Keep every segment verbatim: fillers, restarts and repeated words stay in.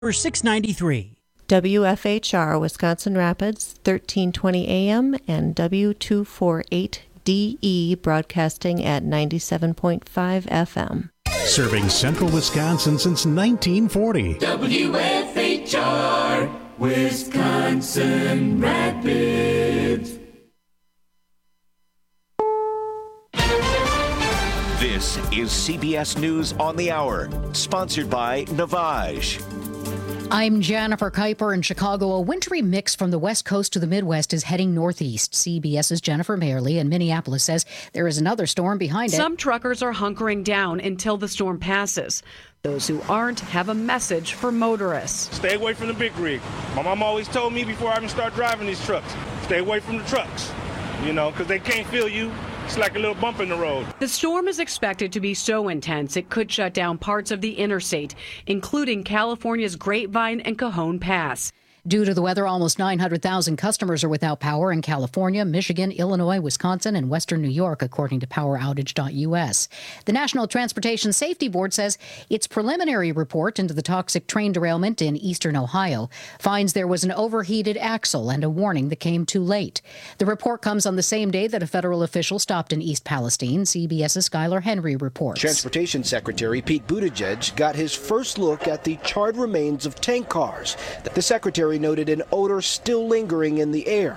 For six ninety-three. W F H R Wisconsin Rapids, thirteen twenty A M and W two forty-eight D E broadcasting at ninety-seven point five F M. Serving central Wisconsin since nineteen forty. W F H R Wisconsin Rapids. This is C B S News on the Hour, sponsored by Navage. I'm Jennifer Kuiper in Chicago. A wintry mix from the west coast to the Midwest is heading northeast. CBS's Jennifer Mayerly in Minneapolis says there is another storm behind it. Some truckers are hunkering down until the storm passes. Those who aren't have a message for motorists. Stay away from the big rig. My mom always told me before I even start driving these trucks, stay away from the trucks, you know, because they can't feel you. It's like a little bump in the road. The storm is expected to be so intense it could shut down parts of the interstate, including California's Grapevine and Cajon Pass. Due to the weather, almost nine hundred thousand customers are without power in California, Michigan, Illinois, Wisconsin, and western New York, according to power outage dot U S. The National Transportation Safety Board says its preliminary report into the toxic train derailment in eastern Ohio finds there was an overheated axle and a warning that came too late. The report comes on the same day that a federal official stopped in East Palestine. CBS's Skylar Henry reports. Transportation Secretary Pete Buttigieg got his first look at the charred remains of tank cars. The secretary noted an odor still lingering in the air.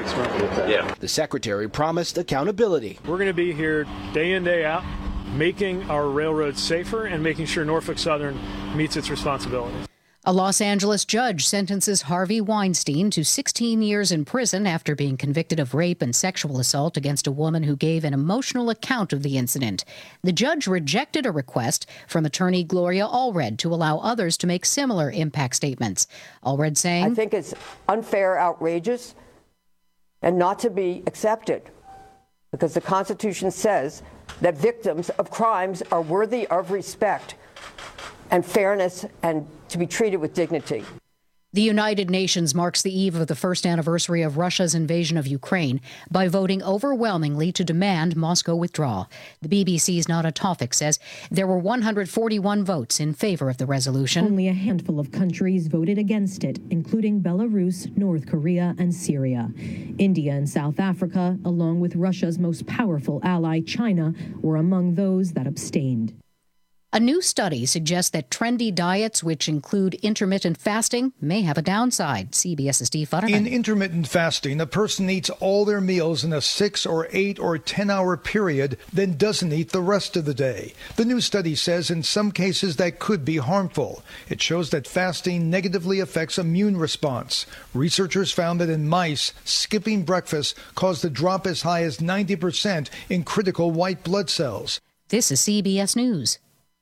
Yeah. The secretary promised accountability. We're going to be here day in, day out, making our railroads safer and making sure Norfolk Southern meets its responsibilities. A Los Angeles judge sentences Harvey Weinstein to sixteen years in prison after being convicted of rape and sexual assault against a woman who gave an emotional account of the incident. The judge rejected a request from attorney Gloria Allred to allow others to make similar impact statements. Allred saying, I think it's unfair, outrageous, and not to be accepted, because the Constitution says that victims of crimes are worthy of respect and fairness and to be treated with dignity. The United Nations marks the eve of the first anniversary of Russia's invasion of Ukraine by voting overwhelmingly to demand Moscow withdraw. The B B C's Nada Tawfik says there were one hundred forty-one votes in favor of the resolution. Only a handful of countries voted against it, including Belarus, North Korea, and Syria. India and South Africa, along with Russia's most powerful ally, China, were among those that abstained. A new study suggests that trendy diets, which include intermittent fasting, may have a downside. CBS's Steve Futterman. In intermittent fasting, a person eats all their meals in a six or eight or ten hour period, then doesn't eat the rest of the day. The new study says in some cases that could be harmful. It shows that fasting negatively affects immune response. Researchers found that in mice, skipping breakfast caused a drop as high as ninety percent in critical white blood cells. This is C B S News.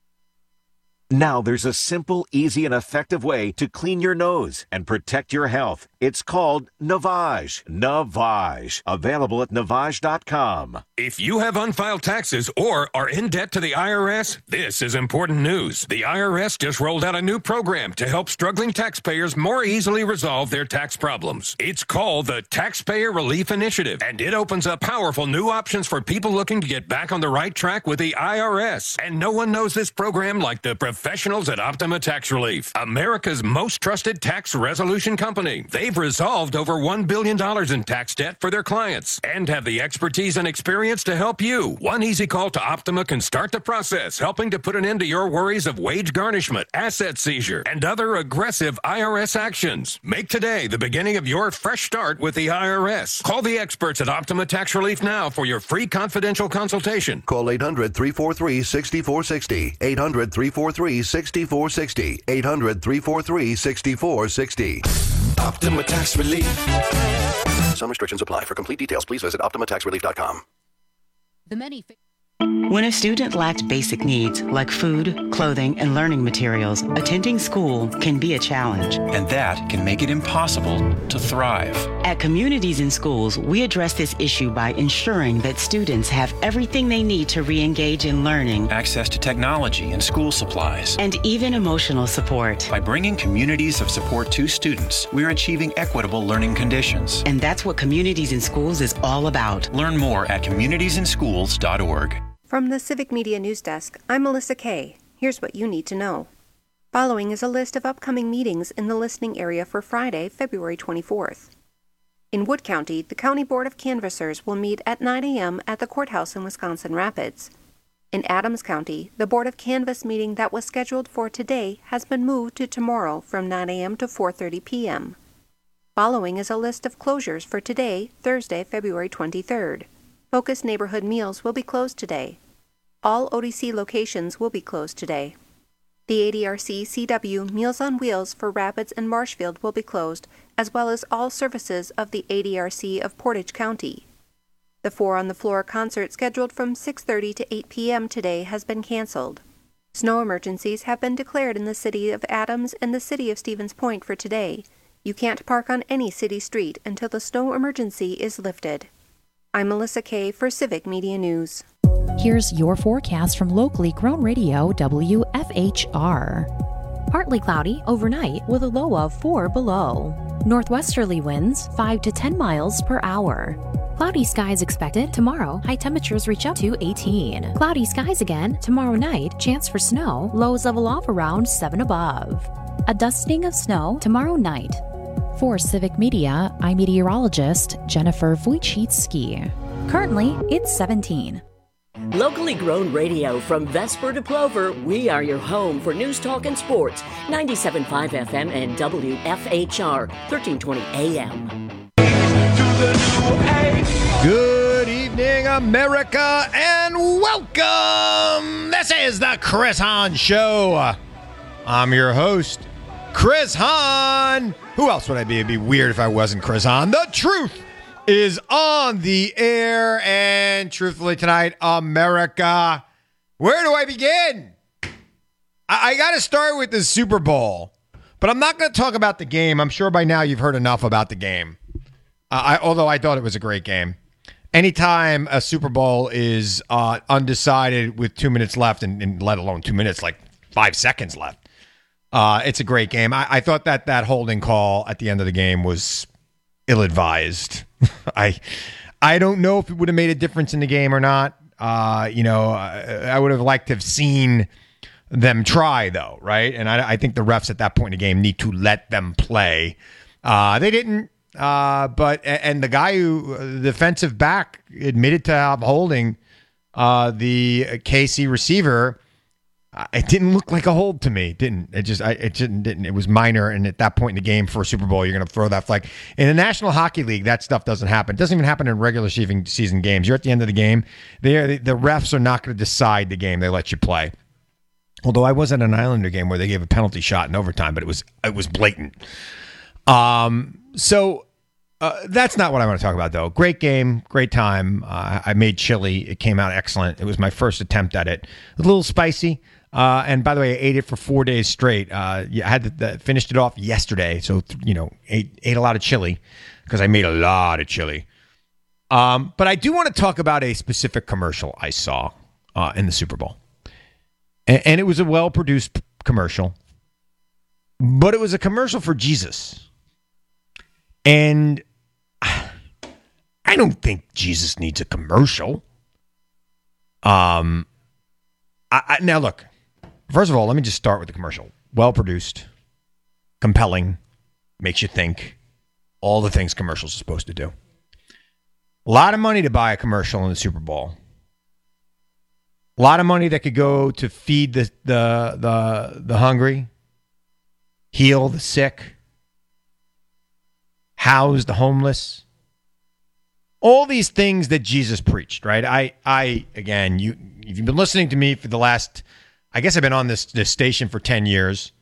Now there's a simple, easy, and effective way to clean your nose and protect your health. It's called Navage. Navage. Available at Navage dot com. If you have unfiled taxes or are in debt to the I R S, this is important news. The I R S just rolled out a new program to help struggling taxpayers more easily resolve their tax problems. It's called the Taxpayer Relief Initiative, and it opens up powerful new options for people looking to get back on the right track with the I R S. And no one knows this program like the professionals at Optima Tax Relief, America's most trusted tax resolution company. They've resolved over one billion dollars in tax debt for their clients and have the expertise and experience to help you. One easy call to Optima can start the process, helping to put an end to your worries of wage garnishment, asset seizure, and other aggressive I R S actions. Make today the beginning of your fresh start with the I R S. Call the experts at Optima Tax Relief now for your free confidential consultation. Call eight hundred, three four three, six four six zero. eight hundred, three four three, six four six zero. eight hundred, three four three, six four six zero. Optima Tax Relief. Some restrictions apply. For complete details, please visit optima tax relief dot com. The many When a student lacks basic needs like food, clothing, and learning materials, attending school can be a challenge. And that can make it impossible to thrive. At Communities in Schools, we address this issue by ensuring that students have everything they need to re-engage in learning, access to technology and school supplies, and even emotional support. By bringing communities of support to students, we're achieving equitable learning conditions. And that's what Communities in Schools is all about. Learn more at communities in schools dot org. From the Civic Media News Desk, I'm Melissa Kay. Here's what you need to know. Following is a list of upcoming meetings in the listening area for Friday, February twenty-fourth. In Wood County, the County Board of Canvassers will meet at nine a.m. at the courthouse in Wisconsin Rapids. In Adams County, the Board of Canvass meeting that was scheduled for today has been moved to tomorrow from nine a.m. to four thirty p.m. Following is a list of closures for today, Thursday, February twenty-third. Focus Neighborhood Meals will be closed today. All O D C locations will be closed today. The A D R C C W Meals on Wheels for Rapids and Marshfield will be closed, as well as all services of the A D R C of Portage County. The Four on the Floor concert scheduled from six thirty to eight p.m. today has been canceled. Snow emergencies have been declared in the city of Adams and the city of Stevens Point for today. You can't park on any city street until the snow emergency is lifted. I'm Melissa Kay for Civic Media News. Here's your forecast from locally grown radio W F H R. Partly cloudy overnight with a low of four below. Northwesterly winds five to ten miles per hour. Cloudy skies expected tomorrow. High temperatures reach up to eighteen. Cloudy skies again tomorrow night. Chance for snow. Lows level off around seven above. A dusting of snow tomorrow night. For Civic Media, I'm meteorologist Jennifer Wojcicki. Currently, it's seventeen. Locally grown radio from Vesper to Plover, we are your home for news, talk, and sports. ninety-seven point five F M and W F H R, thirteen twenty A M. Good evening, America, and welcome! This is the Chris Hahn Show. I'm your host, Chris Hahn. Who else would I be? It'd be weird if I wasn't Chris Hahn. The truth is on the air, and truthfully tonight, America, where do I begin? I, I got to start with the Super Bowl, but I'm not going to talk about the game. I'm sure by now you've heard enough about the game, uh, I, although I thought it was a great game. Anytime a Super Bowl is uh, undecided with two minutes left, and, and let alone two minutes, like five seconds left, uh, it's a great game. I, I thought that that holding call at the end of the game was ill-advised. I I don't know if it would have made a difference in the game or not. Uh, you know, I, I would have liked to have seen them try, though, right? And I, I think the refs at that point in the game need to let them play. Uh, they didn't, uh, but and the guy who, the defensive back, admitted to have holding uh, the K C receiver. It didn't look like a hold to me. It didn't. It just, I, it didn't, didn't. It was minor. And at that point in the game for a Super Bowl, you're going to throw that flag. In the National Hockey League, that stuff doesn't happen. It doesn't even happen in regular season games. You're at the end of the game. They, the refs are not going to decide the game. They let you play. Although I was at an Islander game where they gave a penalty shot in overtime, but it was, it was blatant. Um, so uh, that's not what I want to talk about, though. Great game, great time. Uh, I made chili. It came out excellent. It was my first attempt at it. A little spicy. Uh, and by the way, I ate it for four days straight. Uh, I had to, the, finished it off yesterday, so you know, ate ate a lot of chili because I made a lot of chili. Um, but I do want to talk about a specific commercial I saw uh, in the Super Bowl, and, and it was a well-produced p- commercial, but it was a commercial for Jesus, and I don't think Jesus needs a commercial. Um, I, I, now look. First of all, let me just start with the commercial. Well-produced, compelling, makes you think, all the things commercials are supposed to do. A lot of money to buy a commercial in the Super Bowl. A lot of money that could go to feed the the the, the hungry, heal the sick, house the homeless. All these things that Jesus preached, right? I, I again, you, if you've been listening to me for the last... I guess I've been on this, this station for ten years.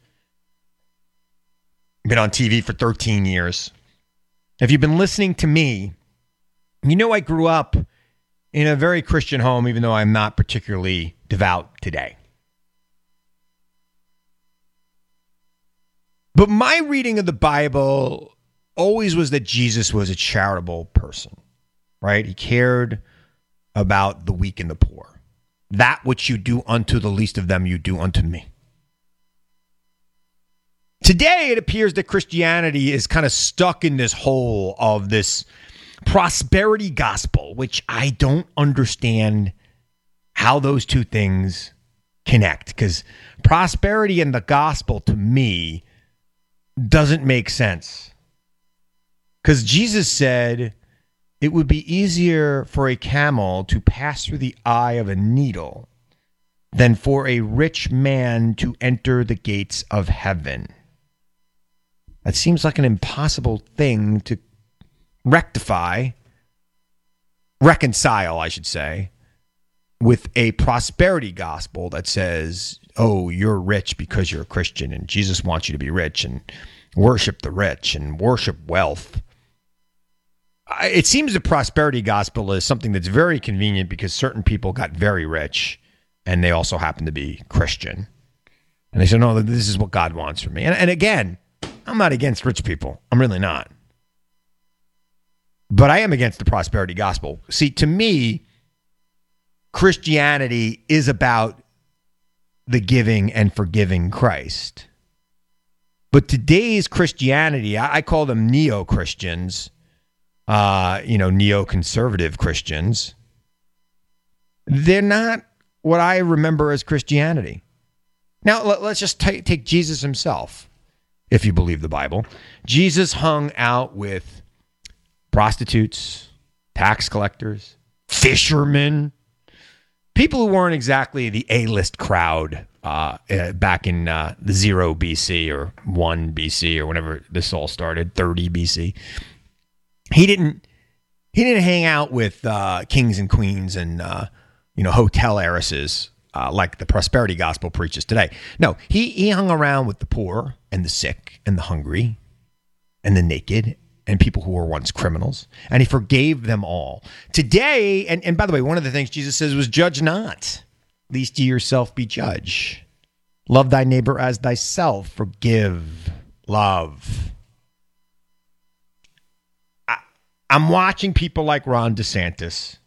Been on T V for thirteen years. If you've been listening to me, you know I grew up in a very Christian home, even though I'm not particularly devout today. But my reading of the Bible always was that Jesus was a charitable person, right? He cared about the weak and the poor. That which you do unto the least of them, you do unto me. Today, it appears that Christianity is kind of stuck in this hole of this prosperity gospel, which I don't understand how those two things connect. Because prosperity in the gospel to me doesn't make sense. Because Jesus said it would be easier for a camel to pass through the eye of a needle than for a rich man to enter the gates of heaven. That seems like an impossible thing to rectify, reconcile, I should say, with a prosperity gospel that says, oh, you're rich because you're a Christian and Jesus wants you to be rich and worship the rich and worship wealth. It seems the prosperity gospel is something that's very convenient because certain people got very rich and they also happen to be Christian. And they said, no, this is what God wants from me. And, and again, I'm not against rich people. I'm really not. But I am against the prosperity gospel. See, to me, Christianity is about the giving and forgiving Christ. But today's Christianity, I, I call them neo-Christians, uh, you know, neoconservative Christians. They're not what I remember as Christianity. Now, let, let's just t- take Jesus himself, if you believe the Bible. Jesus hung out with prostitutes, tax collectors, fishermen, people who weren't exactly the A-list crowd uh, uh, back in uh, the zero B C or one B C or whenever this all started, thirty B C. He didn't. He didn't hang out with uh, kings and queens and uh, you know hotel heiresses uh, like the prosperity gospel preaches today. No, he he hung around with the poor and the sick and the hungry and the naked and people who were once criminals, and he forgave them all. Today, and, and by the way, one of the things Jesus says was, judge not, lest ye yourself be judged. Love thy neighbor as thyself. Forgive, love. I, I'm watching people like Ron DeSantis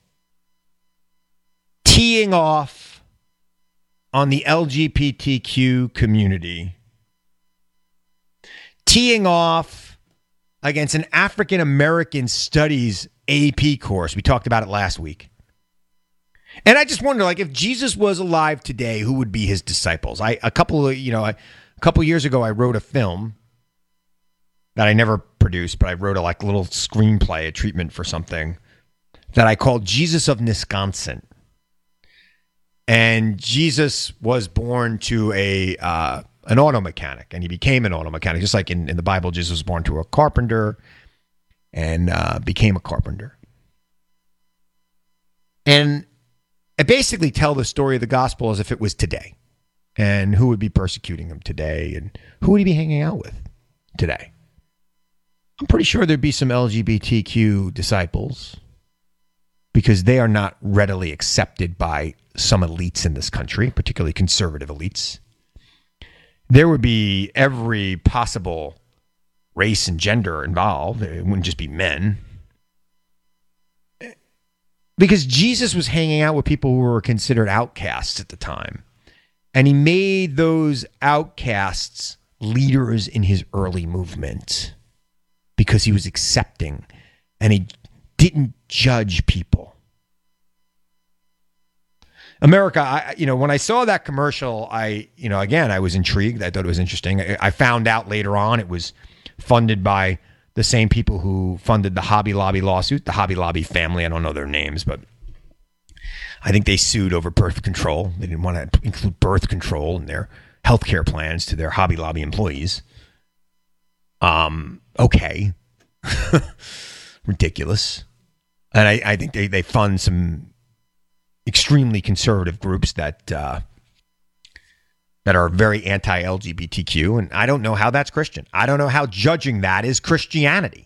teeing off on the L G B T Q community, teeing off against an African American Studies A P course. We talked about it last week. And I just wonder, like, if Jesus was alive today, who would be his disciples? I a couple of, you know, I, a couple of years ago, I wrote a film that I never produced, but I wrote a like little screenplay, a treatment for something that I called Jesus of Wisconsin. And Jesus was born to a uh, an auto mechanic, and he became an auto mechanic. Just like in, in the Bible, Jesus was born to a carpenter and uh, became a carpenter. And I basically tell the story of the gospel as if it was today, and who would be persecuting him today, and who would he be hanging out with today. I'm pretty sure there'd be some L G B T Q disciples because they are not readily accepted by some elites in this country, particularly conservative elites. There would be every possible race and gender involved. It wouldn't just be men. Because Jesus was hanging out with people who were considered outcasts at the time. And he made those outcasts leaders in his early movement because he was accepting and he didn't judge people. America, I, you know, when I saw that commercial, I, you know, again, I was intrigued. I thought it was interesting. I, I found out later on it was funded by the same people who funded the Hobby Lobby lawsuit, the Hobby Lobby family. I don't know their names, but I think they sued over birth control. They didn't want to include birth control in their healthcare plans to their Hobby Lobby employees. Um, okay. Ridiculous. And I, I think they, they fund some extremely conservative groups that uh, that are very anti-L G B T Q, and I don't know how that's Christian. I don't know how judging that is Christianity.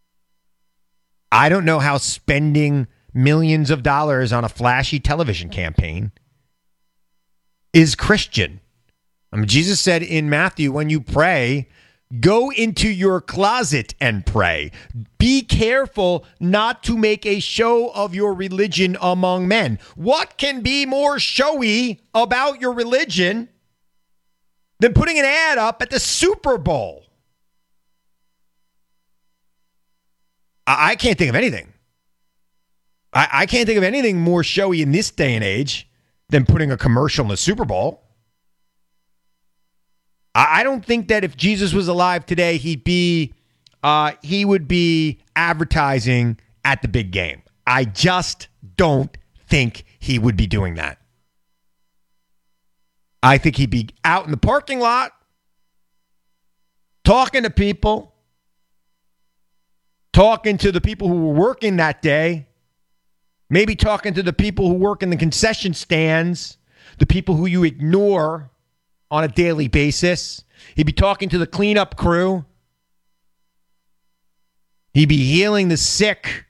I don't know how spending millions of dollars on a flashy television campaign is Christian. I mean, Jesus said in Matthew, when you pray, go into your closet and pray. Be careful not to make a show of your religion among men. What can be more showy about your religion than putting an ad up at the Super Bowl? I, I can't think of anything. I, I can't think of anything more showy in this day and age than putting a commercial in the Super Bowl. I don't think that if Jesus was alive today, he'd be, uh, he would be advertising at the big game. I just don't think he would be doing that. I think he'd be out in the parking lot, talking to people, talking to the people who were working that day, maybe talking to the people who work in the concession stands, the people who you ignore on a daily basis. He'd be talking to the cleanup crew. He'd be healing the sick.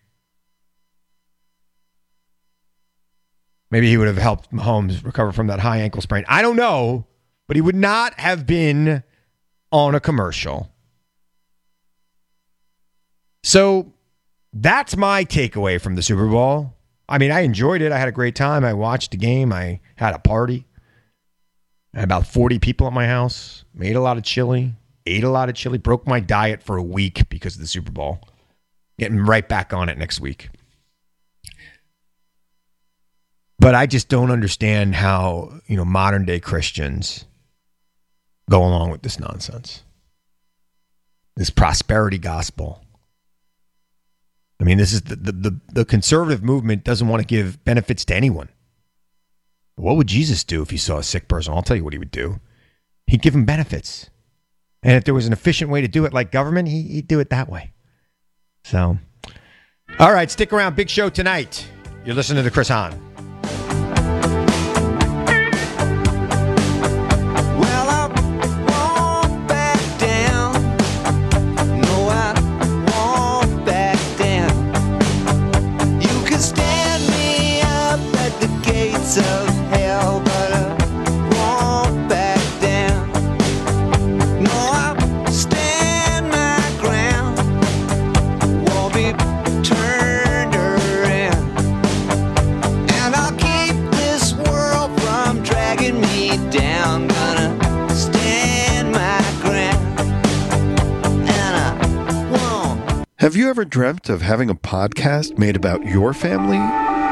Maybe he would have helped Mahomes recover from that high ankle sprain. I don't know, but he would not have been on a commercial. So that's my takeaway from the Super Bowl. I mean, I enjoyed it. I had a great time. I watched the game. I had a party. I had about forty people at my house. Made a lot of chili. Ate a lot of chili. Broke my diet for a week because of the Super Bowl. Getting right back on it next week. But I just don't understand how, you know, modern day Christians go along with this nonsense. This prosperity gospel. I mean, this is the, the, the, the conservative movement doesn't want to give benefits to anyone. What would Jesus do if he saw a sick person? I'll tell you what he would do. He'd give him benefits. And if there was an efficient way to do it like government, he, he'd do it that way. So, all right, stick around. Big show tonight. You're listening to Chris Hahn. Of hell, but I won't back down. No, I'll stand my ground. Won't be turned around. And I'll keep this world from dragging me down. Gonna stand my ground. And I won't. Have you ever dreamt of having a podcast made about your family?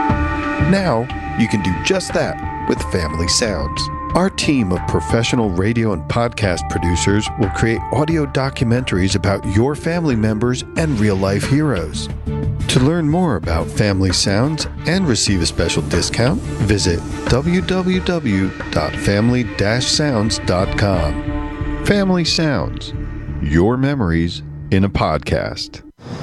Now, you can do just that with Family Sounds. Our team of professional radio and podcast producers will create audio documentaries about your family members and real-life heroes. To learn more about Family Sounds and receive a special discount, visit w w w dot family dash sounds dot com. Family Sounds, your memories in a podcast.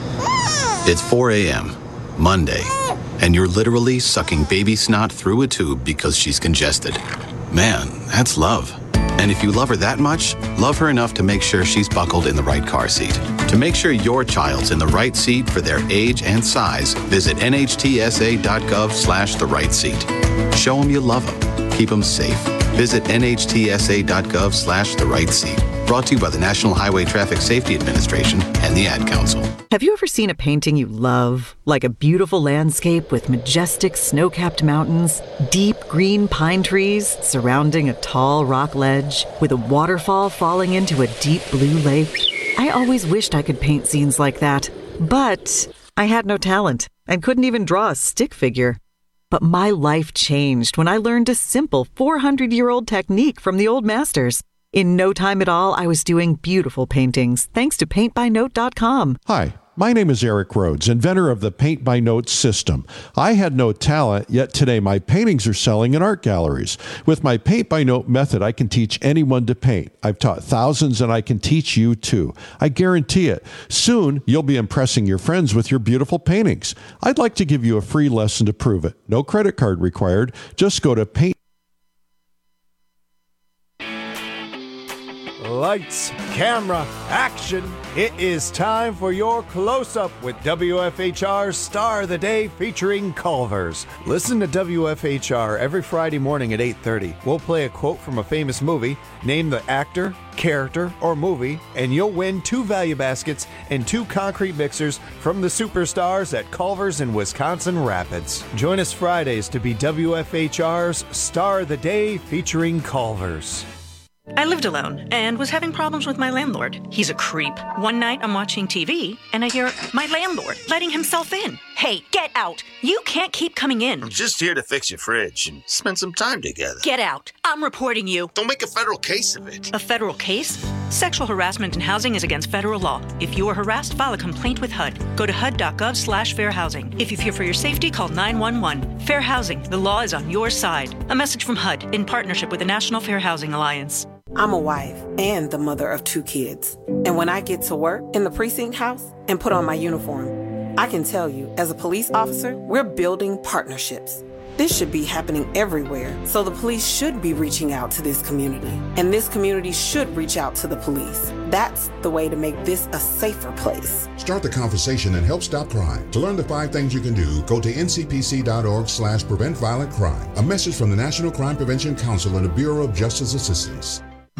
It's four a.m., Monday, and you're literally sucking baby snot through a tube because she's congested. Man, that's love. And if you love her that much, love her enough to make sure she's buckled in the right car seat. To make sure your child's in the right seat for their age and size, visit N H T S A dot gov slash the right seat. Show them you love them. Keep them safe. Visit N H T S A dot gov slash the right seat. Brought to you by the National Highway Traffic Safety Administration and the Ad Council. Have you ever seen a painting you love? Like a beautiful landscape with majestic snow-capped mountains, deep green pine trees surrounding a tall rock ledge, with a waterfall falling into a deep blue lake? I always wished I could paint scenes like that, but I had no talent and couldn't even draw a stick figure. But my life changed when I learned a simple four hundred year old technique from the old masters. In no time at all, I was doing beautiful paintings, thanks to paint by note dot com. Hi, my name is Eric Rhodes, inventor of the Paint by Note system. I had no talent, yet today my paintings are selling in art galleries. With my Paint by Note method, I can teach anyone to paint. I've taught thousands, and I can teach you too. I guarantee it. Soon, you'll be impressing your friends with your beautiful paintings. I'd like to give you a free lesson to prove it. No credit card required. Just go to Paint. Lights, camera, action. It is time for your close-up with W F H R's Star of the Day featuring Culver's. Listen to W F H R every Friday morning at eight thirty. We'll play a quote from a famous movie, name the actor, character, or movie, and you'll win two value baskets and two concrete mixers from the superstars at Culver's in Wisconsin Rapids. Join us Fridays to be W F H R's Star of the Day featuring Culver's. I lived alone and was having problems with my landlord. He's a creep. One night I'm watching T V and I hear my landlord letting himself in. Hey, get out. You can't keep coming in. I'm just here to fix your fridge and spend some time together. Get out. I'm reporting you. Don't make a federal case of it. A federal case? Sexual harassment in housing is against federal law. If you are harassed, file a complaint with H U D. Go to H U D dot gov slash fair housing. If you fear for your safety, call nine one one. Fair Housing. The law is on your side. A message from H U D in partnership with the National Fair Housing Alliance. I'm a wife and the mother of two kids. And when I get to work in the precinct house and put on my uniform, I can tell you, as a police officer, we're building partnerships. This should be happening everywhere, so the police should be reaching out to this community. And this community should reach out to the police. That's the way to make this a safer place. Start the conversation and help stop crime. To learn the five things you can do, go to N C P C dot org slash prevent violent crime. A message from the National Crime Prevention Council and the Bureau of Justice Assistance.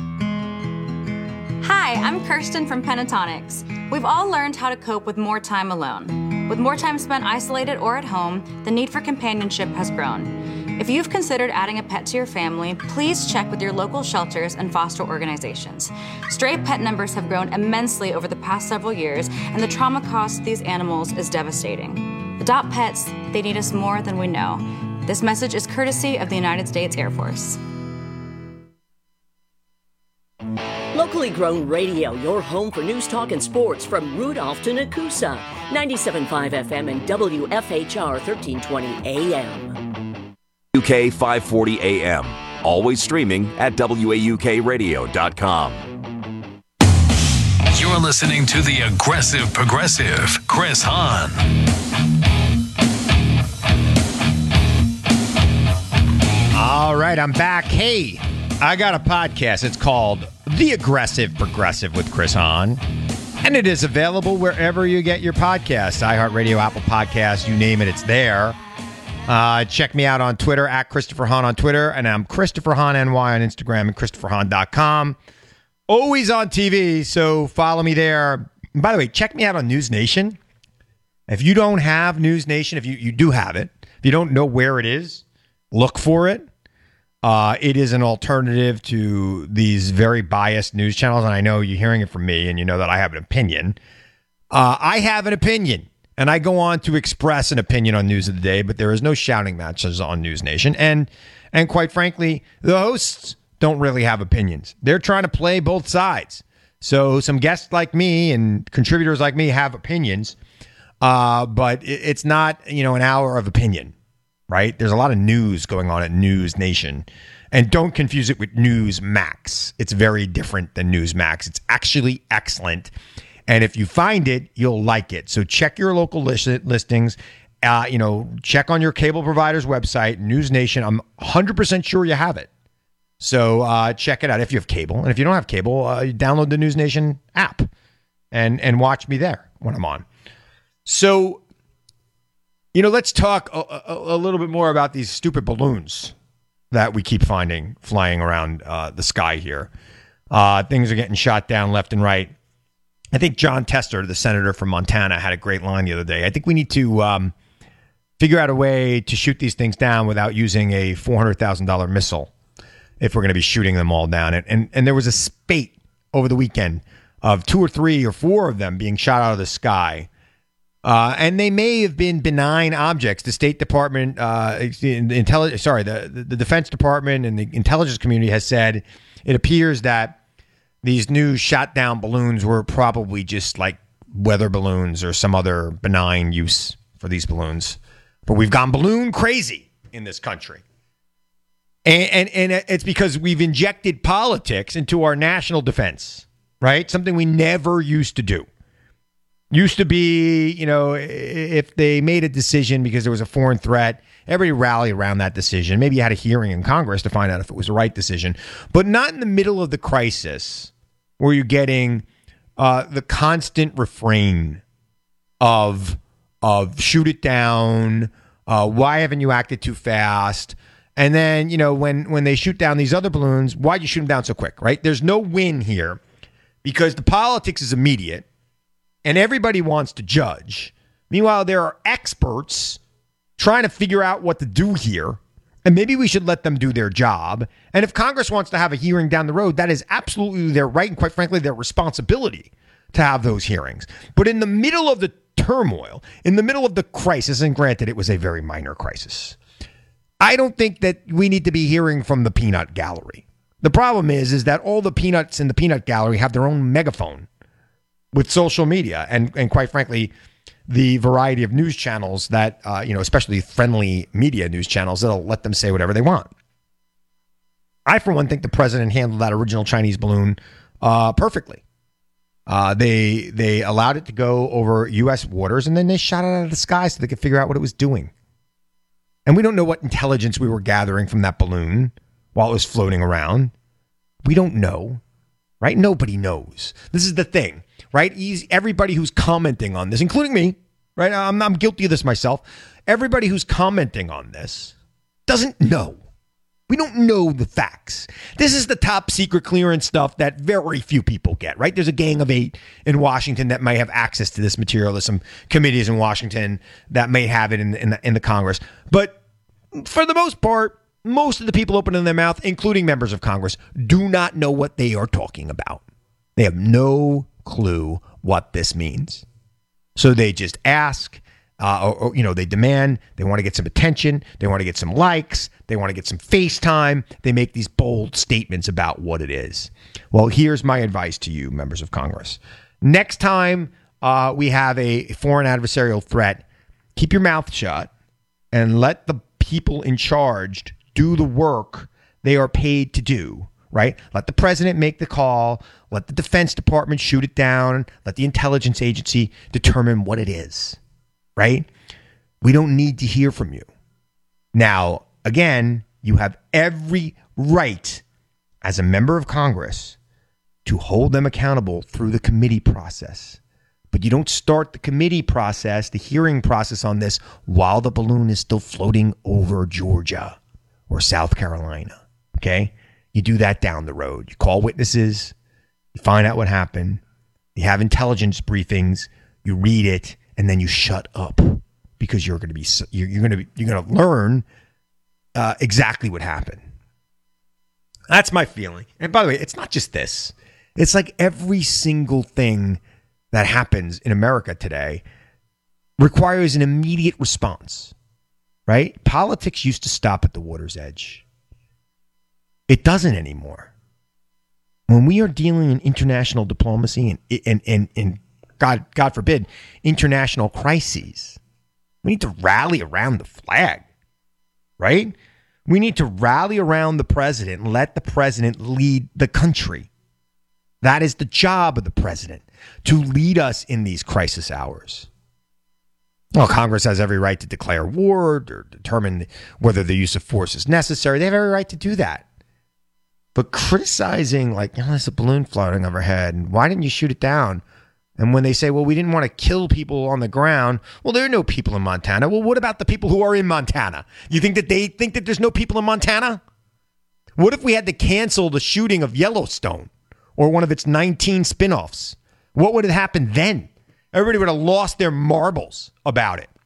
Hi, I'm Kirsten from Pentatonics. We've all learned how to cope with more time alone. With more time spent isolated or at home, the need for companionship has grown. If you've considered adding a pet to your family, please check with your local shelters and foster organizations. Stray pet numbers have grown immensely over the past several years, and the trauma caused to these animals is devastating. Adopt pets, they need us more than we know. This message is courtesy of the United States Air Force. Locally grown radio, your home for news, talk, and sports from Rudolph to Nakusa. ninety-seven point five F M and W F H R thirteen twenty A M. U K five forty A M. Always streaming at W A U K radio dot com. You're listening to the Aggressive Progressive, Chris Hahn. All right, I'm back. Hey, I got a podcast. It's called The Aggressive Progressive with Chris Hahn. And it is available wherever you get your podcasts. iHeartRadio, Apple Podcasts, you name it, it's there. Uh, check me out on Twitter, at Christopher Hahn on Twitter. And I'm Christopher Hahn N Y on Instagram and Christopher Hahn dot com. Always on T V, so follow me there. And by the way, check me out on News Nation. If you don't have News Nation, if you, you do have it, if you don't know where it is, look for it. Uh, it is an alternative to these very biased news channels, and I know you're hearing it from me, and you know that I have an opinion. Uh, I have an opinion, and I go on to express an opinion on News of the Day, but there is no shouting matches on News Nation, and and quite frankly, the hosts don't really have opinions. They're trying to play both sides. So some guests like me and contributors like me have opinions, uh, but it, it's not, you know, an hour of opinion. Right? There's a lot of news going on at News Nation. And don't confuse it with News Max. It's very different than News Max. It's actually excellent. And if you find it, you'll like it. So check your local list- listings. Uh, you know, check on your cable provider's website, News Nation. I'm one hundred percent sure you have it. So uh, check it out if you have cable. And if you don't have cable, uh, you download the News Nation app and, and watch me there when I'm on. So... You know, let's talk a, a, a little bit more about these stupid balloons that we keep finding flying around uh, the sky here. Uh, things are getting shot down left and right. I think John Tester, the senator from Montana, had a great line the other day. I think we need to um, figure out a way to shoot these things down without using a four hundred thousand dollars missile if we're going to be shooting them all down. And, and, and there was a spate over the weekend of two or three or four of them being shot out of the sky. Uh, and they may have been benign objects. The State Department, uh, the intelligence, sorry, the, the Defense Department and the intelligence community has said it appears that these new shot down balloons were probably just like weather balloons or some other benign use for these balloons. But we've gone balloon crazy in this country. And, and, and it's because we've injected politics into our national defense, right? Something we never used to do. Used to be, you know, if they made a decision because there was a foreign threat, everybody rallied around that decision. Maybe you had a hearing in Congress to find out if it was the right decision, but not in the middle of the crisis where you're getting uh, the constant refrain of of shoot it down. Uh, why haven't you acted too fast? And then, you know, when when they shoot down these other balloons, why'd you shoot them down so quick, right? There's no win here because the politics is immediate. And everybody wants to judge. Meanwhile, there are experts trying to figure out what to do here. And maybe we should let them do their job. And if Congress wants to have a hearing down the road, that is absolutely their right and, quite frankly, their responsibility to have those hearings. But in the middle of the turmoil, in the middle of the crisis, and granted, it was a very minor crisis, I don't think that we need to be hearing from the peanut gallery. The problem is, is that all the peanuts in the peanut gallery have their own megaphone with social media and, and quite frankly, the variety of news channels that, uh, you know, especially friendly media news channels that'll let them say whatever they want. I, for one, think the president handled that original Chinese balloon uh, perfectly. Uh, they they allowed it to go over U S waters, and then they shot it out of the sky so they could figure out what it was doing. And we don't know what intelligence we were gathering from that balloon while it was floating around. We don't know, right? Nobody knows. This is the thing, right? Easy, everybody who's commenting on this, including me, right? I'm, I'm guilty of this myself. Everybody who's commenting on this doesn't know. We don't know the facts. This is the top secret clearance stuff that very few people get, right? There's a gang of eight in Washington that may have access to this material. There's some committees in Washington that may have it in, in, the, in the Congress. But for the most part, most of the people opening their mouth, including members of Congress, do not know what they are talking about. They have no clue what this means. So they just ask, uh, or, or, you know, they demand, they want to get some attention, they want to get some likes, they want to get some FaceTime. They make these bold statements about what it is. Well, here's my advice to you, members of Congress. Next time uh, we have a foreign adversarial threat, keep your mouth shut and let the people in charge do the work they are paid to do, right? Let the president make the call. Let the Defense Department shoot it down. Let the intelligence agency determine what it is, right? We don't need to hear from you. Now, again, you have every right as a member of Congress to hold them accountable through the committee process. But you don't start the committee process, the hearing process on this while the balloon is still floating over Georgia or South Carolina, okay? You do that down the road. You call witnesses, you find out what happened, you have intelligence briefings, you read it, and then you shut up because you're going to be you're, you're going to be, you're going to learn uh, exactly what happened. That's my feeling. And by the way, it's not just this. It's like every single thing that happens in America today requires an immediate response, right? Politics used to stop at the water's edge. It doesn't anymore. When we are dealing in international diplomacy and, and, and, and God, God forbid, international crises, we need to rally around the flag, right? We need to rally around the president and let the president lead the country. That is the job of the president, to lead us in these crisis hours. Well, Congress has every right to declare war or determine whether the use of force is necessary. They have every right to do that. But criticizing, like, oh, there's a balloon floating overhead, and why didn't you shoot it down? And when they say, well, we didn't want to kill people on the ground, well, there are no people in Montana. Well, what about the people who are in Montana? You think that they think that there's no people in Montana? What if we had to cancel the shooting of Yellowstone or one of its nineteen spinoffs? What would have happened then? Everybody would have lost their marbles about it.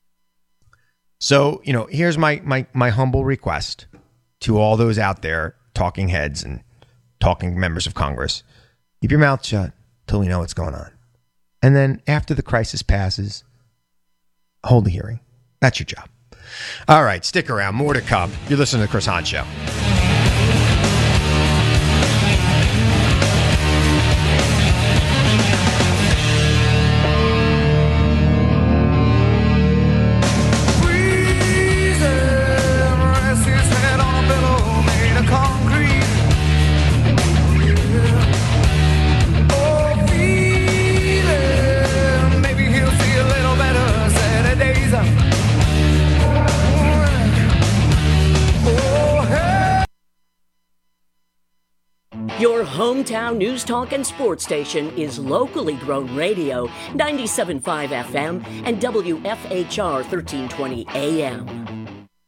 So, you know, here's my my my humble request to all those out there, talking heads and talking members of Congress. Keep your mouth shut till we know what's going on. And then after the crisis passes, hold the hearing. That's your job. All right, stick around. More to come. You're listening to The Chris Hahn Show. Your hometown news, talk, and sports station is locally grown radio, ninety-seven point five F M and W F H R thirteen twenty A M.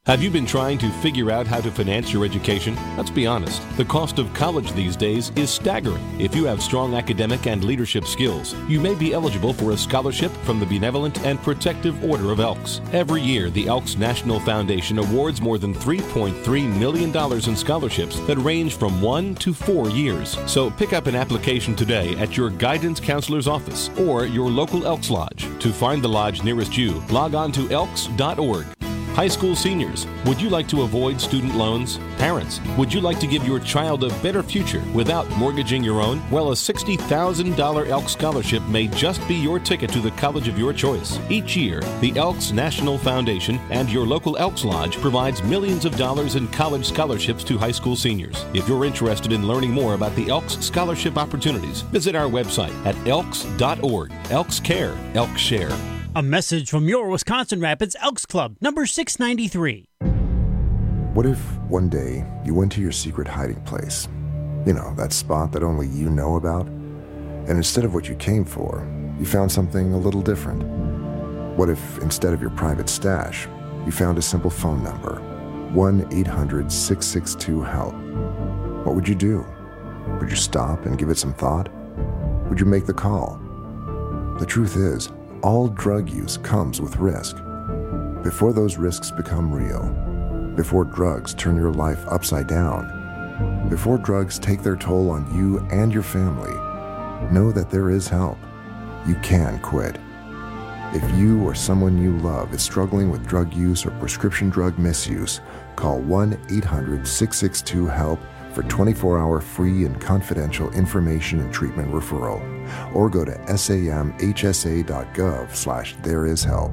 Have you been trying to figure out how to finance your education? Let's be honest, the cost of college these days is staggering. If you have strong academic and leadership skills, you may be eligible for a scholarship from the Benevolent and Protective Order of Elks. Every year, the Elks National Foundation awards more than three point three million dollars in scholarships that range from one to four years. So pick up an application today at your guidance counselor's office or your local Elks Lodge. To find the lodge nearest you, log on to elks dot org. High school seniors, would you like to avoid student loans? Parents, would you like to give your child a better future without mortgaging your own? Well, a sixty thousand dollars Elks scholarship may just be your ticket to the college of your choice. Each year, the Elks National Foundation and your local Elks Lodge provides millions of dollars in college scholarships to high school seniors. If you're interested in learning more about the Elks scholarship opportunities, visit our website at elks dot org. Elks Care, Elks Share. A message from your Wisconsin Rapids Elks Club, number six ninety-three. What if one day you went to your secret hiding place? You know, that spot that only you know about? And instead of what you came for, you found something a little different. What if instead of your private stash, you found a simple phone number, one eight hundred six six two HELP? What would you do? Would you stop and give it some thought? Would you make the call? The truth is, all drug use comes with risk. Before those risks become real, before drugs turn your life upside down, before drugs take their toll on you and your family, know that there is help. You can quit. If you or someone you love is struggling with drug use or prescription drug misuse, call one eight hundred six six two HELP for twenty-four hour free and confidential information and treatment referral, or go to samhsa.gov slash there is help.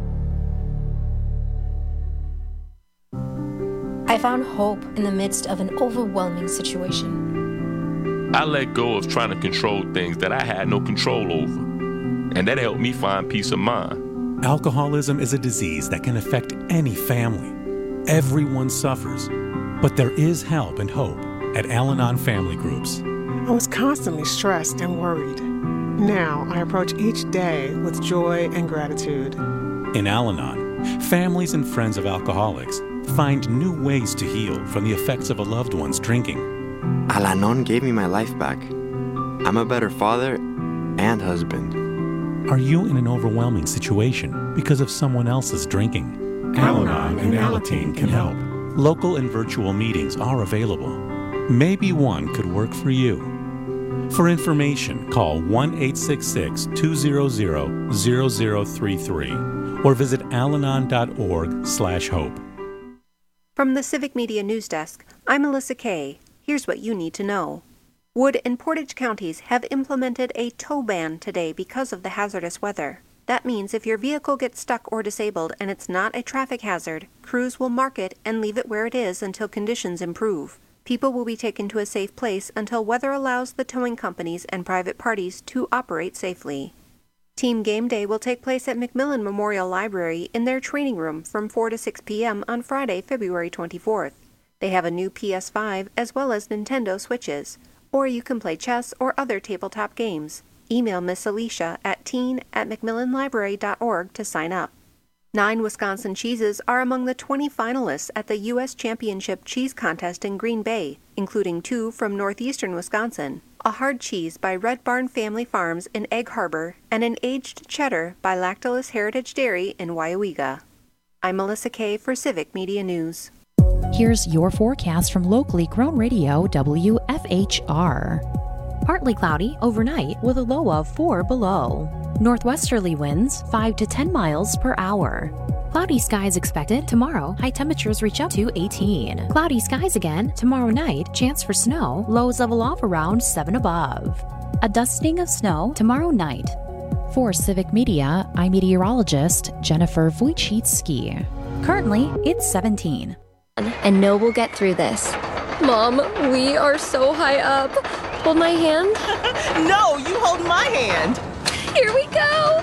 I found hope in the midst of an overwhelming situation. I let go of trying to control things that I had no control over, and that helped me find peace of mind. Alcoholism is a disease that can affect any family. Everyone suffers, but there is help and hope at Al-Anon Family Groups. I was constantly stressed and worried. Now I approach each day with joy and gratitude. In Al-Anon, families and friends of alcoholics find new ways to heal from the effects of a loved one's drinking. Al-Anon gave me my life back. I'm a better father and husband. Are you in an overwhelming situation because of someone else's drinking? Al-Anon and Alateen can help. Local and virtual meetings are available. Maybe one could work for you. For information, call one eight six six two zero zero zero zero three three or visit alanon dot org slash hope. From the Civic Media News Desk, I'm Melissa Kay. Here's what you need to know. Wood and Portage counties have implemented a tow ban today because of the hazardous weather. That means if your vehicle gets stuck or disabled and it's not a traffic hazard, crews will mark it and leave it where it is until conditions improve. People will be taken to a safe place until weather allows the towing companies and private parties to operate safely. Team Game Day will take place at McMillan Memorial Library in their training room from four to six p.m. on Friday, February twenty-fourth. They have a new P S five as well as Nintendo Switches, or you can play chess or other tabletop games. Email Miss Alicia at teen at mcmillan library dot org to sign up. Nine Wisconsin cheeses are among the twenty finalists at the U S Championship Cheese Contest in Green Bay, including two from northeastern Wisconsin, a hard cheese by Red Barn Family Farms in Egg Harbor, and an aged cheddar by Lactolus Heritage Dairy in Waiawega. I'm Melissa Kay for Civic Media News. Here's your forecast from locally grown radio W F H R. Partly cloudy overnight with a low of four below. Northwesterly winds five to ten miles per hour. Cloudy skies expected tomorrow. High temperatures reach up to eighteen. Cloudy skies again tomorrow night. Chance for snow. Lows level off around seven above. A dusting of snow tomorrow night. For Civic Media, I'm meteorologist Jennifer Wojcicki. Currently, it's seventeen. And know we'll get through this. Mom, we are so high up. Hold my hand. No, you hold my hand. Here we go.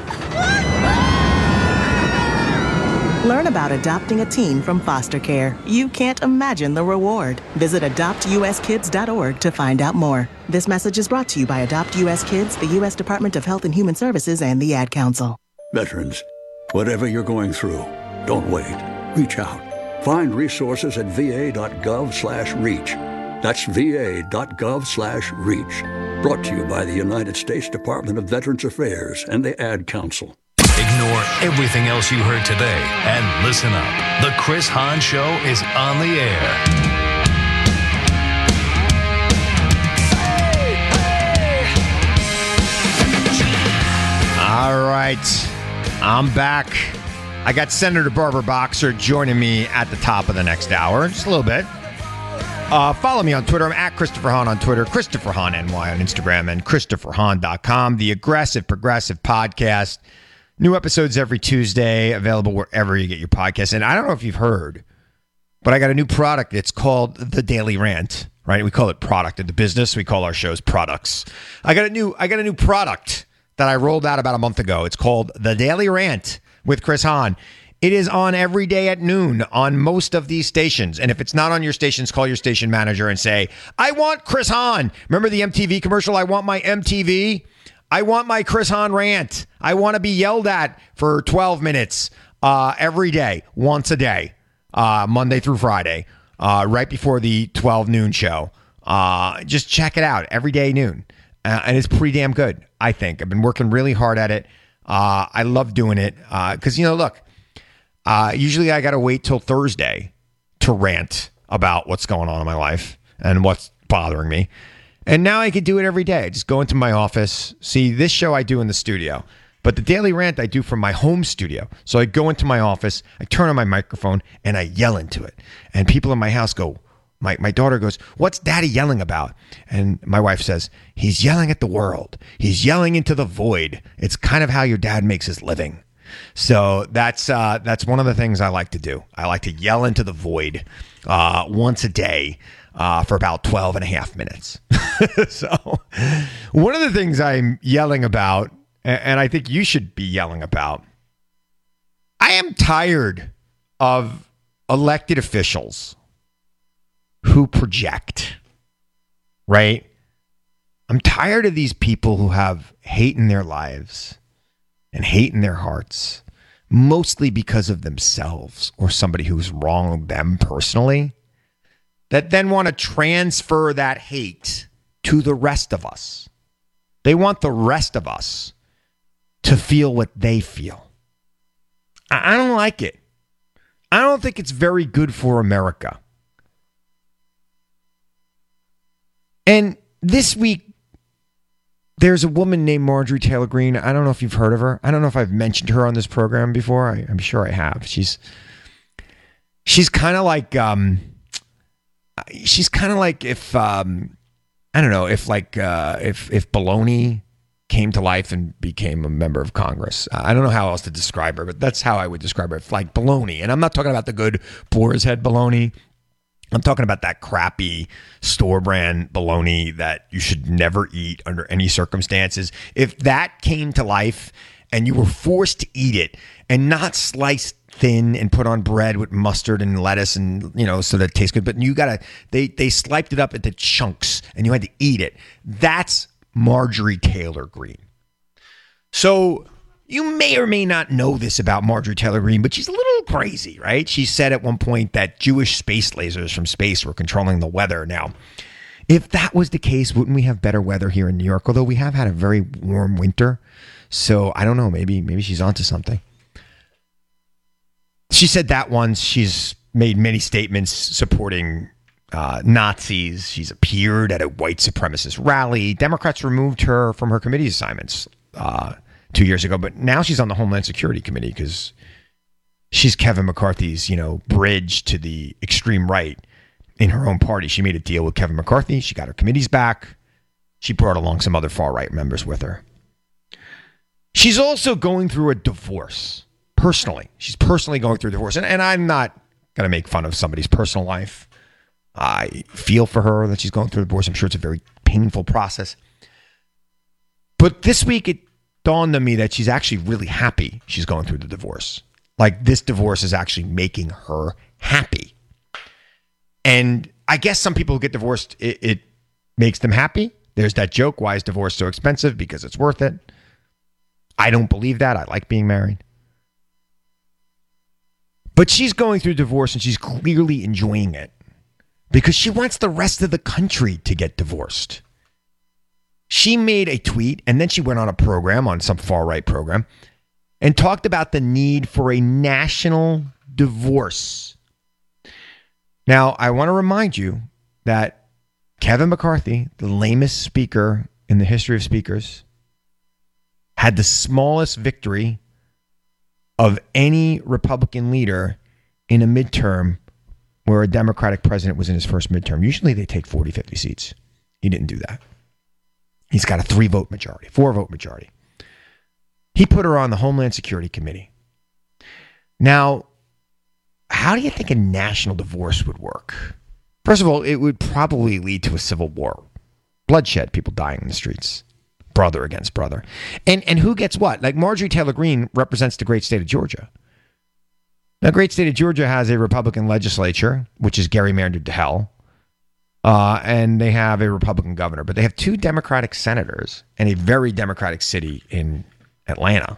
Learn about adopting a teen from foster care. You can't imagine the reward. Visit adopt u s kids dot org to find out more. This message is brought to you by Adopt U S Kids, the U S Department of Health and Human Services, and the Ad Council. Veterans, whatever you're going through, don't wait. Reach out. Find resources at va.gov slash reach. That's va.gov slash reach. Brought to you by the United States Department of Veterans Affairs and the Ad Council. Ignore everything else you heard today and listen up. The Chris Hahn Show is on the air. All right, I'm back. I got Senator Barbara Boxer joining me at the top of the next hour, just a little bit. Uh, follow me on Twitter. I'm at Christopher Hahn on Twitter, Christopher Hahn N Y on Instagram, and Christopher Hahn dot com. The Aggressive Progressive Podcast. New episodes every Tuesday, available wherever you get your podcasts. And I don't know if you've heard, but I got a new product. It's called The Daily Rant, right? We call it product in the business. We call our shows products. I got a new, I got a new product that I rolled out about a month ago. It's called The Daily Rant with Chris Hahn. It is on every day at noon on most of these stations. And if it's not on your stations, call your station manager and say, I want Chris Hahn. Remember the M T V commercial? I want my M T V. I want my Chris Hahn rant. I want to be yelled at for twelve minutes uh, every day, once a day, uh, Monday through Friday, uh, right before the twelve noon show. Uh, just check it out every day noon. Uh, and it's pretty damn good, I think. I've been working really hard at it. Uh, I love doing it because, uh, you know, look, uh, usually I got to wait till Thursday to rant about what's going on in my life and what's bothering me. And now I can do it every day. I just go into my office. See, this show I do in the studio, but the Daily Rant I do from my home studio. So I go into my office, I turn on my microphone, and I yell into it. And people in my house go, My my daughter goes, what's Daddy yelling about? And my wife says, he's yelling at the world. He's yelling into the void. It's kind of how your dad makes his living. So that's uh, that's one of the things I like to do. I like to yell into the void uh, once a day uh, for about twelve and a half minutes. So one of the things I'm yelling about, and I think you should be yelling about, I am tired of elected officials who project, right? I'm tired of these people who have hate in their lives and hate in their hearts, mostly because of themselves or somebody who's wronged them personally, that then want to transfer that hate to the rest of us. They want the rest of us to feel what they feel. I don't like it. I don't think it's very good for America. And this week, there's a woman named Marjorie Taylor Greene. I don't know if you've heard of her. I don't know if I've mentioned her on this program before. I, I'm sure I have. She's she's kind of like um, she's kind of like if um, I don't know if like uh, if if Baloney came to life and became a member of Congress. I don't know how else to describe her, but that's how I would describe her. If like Baloney, and I'm not talking about the good boar's head Baloney. I'm talking about that crappy store brand bologna that you should never eat under any circumstances. If that came to life and you were forced to eat it and not sliced thin and put on bread with mustard and lettuce and, you know, so that it tastes good, but you got to, they, they sliced it up into chunks and you had to eat it. That's Marjorie Taylor Greene. So you may or may not know this about Marjorie Taylor Greene, but she's a little crazy, right? She said at one point that Jewish space lasers from space were controlling the weather. Now, if that was the case, wouldn't we have better weather here in New York? Although we have had a very warm winter. So I don't know, maybe maybe she's onto something. She said that once. She's made many statements supporting uh, Nazis. She's appeared at a white supremacist rally. Democrats removed her from her committee assignments uh two years ago, but now she's on the Homeland Security Committee because she's Kevin McCarthy's, you know, bridge to the extreme right in her own party. She made a deal with Kevin McCarthy. She got her committees back. She brought along some other far-right members with her. She's also going through a divorce, personally. She's personally going through a divorce. And, and I'm not going to make fun of somebody's personal life. I feel for her that she's going through a divorce. I'm sure it's a very painful process. But this week, it dawned on me that she's actually really happy she's going through the divorce. Like, this divorce is actually making her happy. And I guess some people who get divorced, it, it makes them happy. There's that joke, why is divorce so expensive? Because it's worth it. I don't believe that. I like being married. But she's going through divorce and she's clearly enjoying it because she wants the rest of the country to get divorced. She made a tweet and then she went on a program, on some far-right program, and talked about the need for a national divorce. Now, I want to remind you that Kevin McCarthy, the lamest speaker in the history of speakers, had the smallest victory of any Republican leader in a midterm where a Democratic president was in his first midterm. Usually they take forty, fifty seats. He didn't do that. He's got a three-vote majority, four-vote majority. He put her on the Homeland Security Committee. Now, how do you think a national divorce would work? First of all, it would probably lead to a civil war. Bloodshed, people dying in the streets. Brother against brother. And and who gets what? Like Marjorie Taylor Greene represents the great state of Georgia. Now, great state of Georgia has a Republican legislature, which is gerrymandered to hell. Uh, and they have a Republican governor. But they have two Democratic senators and a very Democratic city in Atlanta.